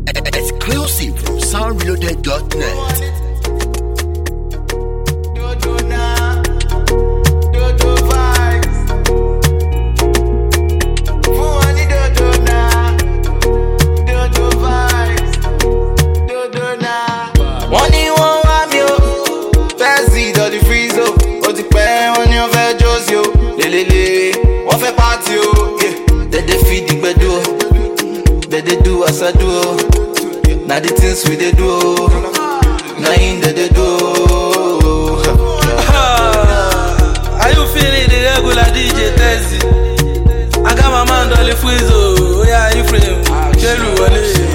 Exclusive from soundreloaded.net. Wọ́n fẹ́ party o, they feed the gbedu o, they do as I do o. Now the things we they do o, now in they do o. Are you feeling the regular DJ Tezzy? I got my man Dolly Frizzo, yeah, you frame, Jelu Wale.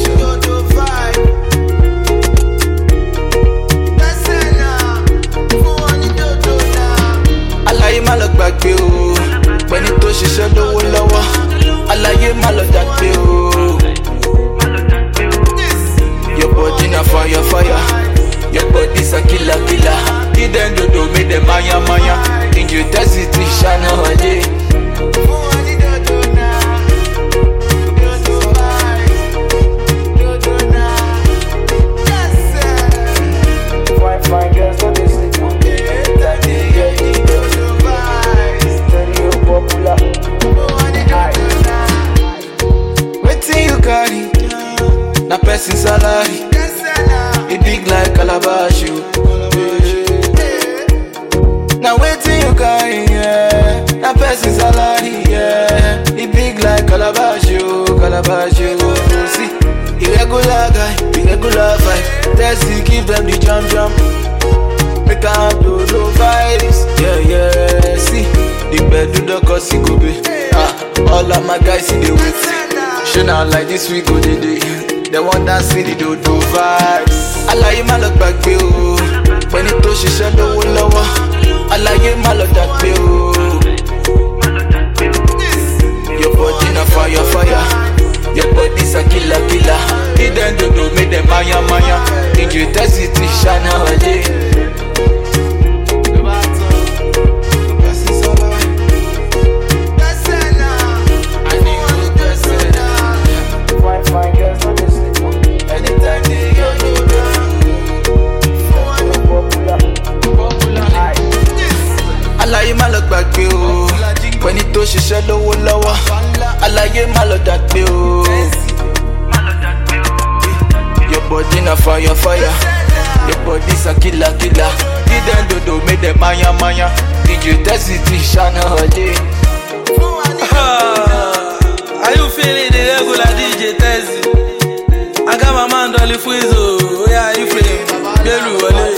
Alaye má lọ gbàgbé o, pẹ̀lú tó ṣiṣẹ́ lówó lọ́wọ́. Alaye má lọ dàgbé o. Your body na fire fire, your body sa killer killer. Kí dem dodo make dem maya maya. Ìjì tẹ́sí ti ṣáná wọlé. Na person salary, it big like calabash you. Now waiting you carry, yeah. Na person salary, yeah. It big like calabash you, calabash you. See, irregular guy, irregular vibe. Tessie give them the jump. Make a do no vibes, yeah. See, the bed do the cause it go be. All of my guys see the wait. Show now like this we go day. The one that see the do vibes. Alaye má lọ gbàgbé o, pẹ̀lú tó ṣiṣẹ́ lówó lọ́wọ́. Alaye má lọ dàgbé o. Your body na fire fire, your body sa killer killer. Kí dem dodo make dem maya maya. Ìjì tẹ́sí ti ṣáná wọlé. Alaye má lọ gbàgbé o, pẹ̀lú tó ṣiṣẹ́ lówó lọ́wọ́. Alaye má lọ dàgbé o. Your body na fire fire, your body sa killer killer. Kí dem dodo make dem maya maya. Ìjì tẹ́sí ti ṣáná wọlé. Are you feeling the regular DJ Tezzy? I got my man Dolly Frizzo, yeah, you frame, Jelu Wale.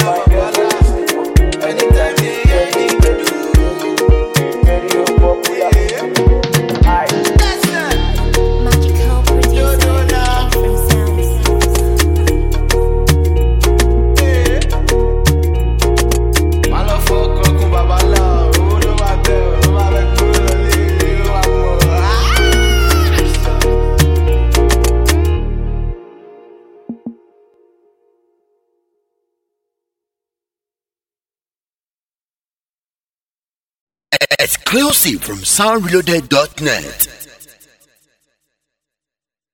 Exclusive from soundreloaded.net.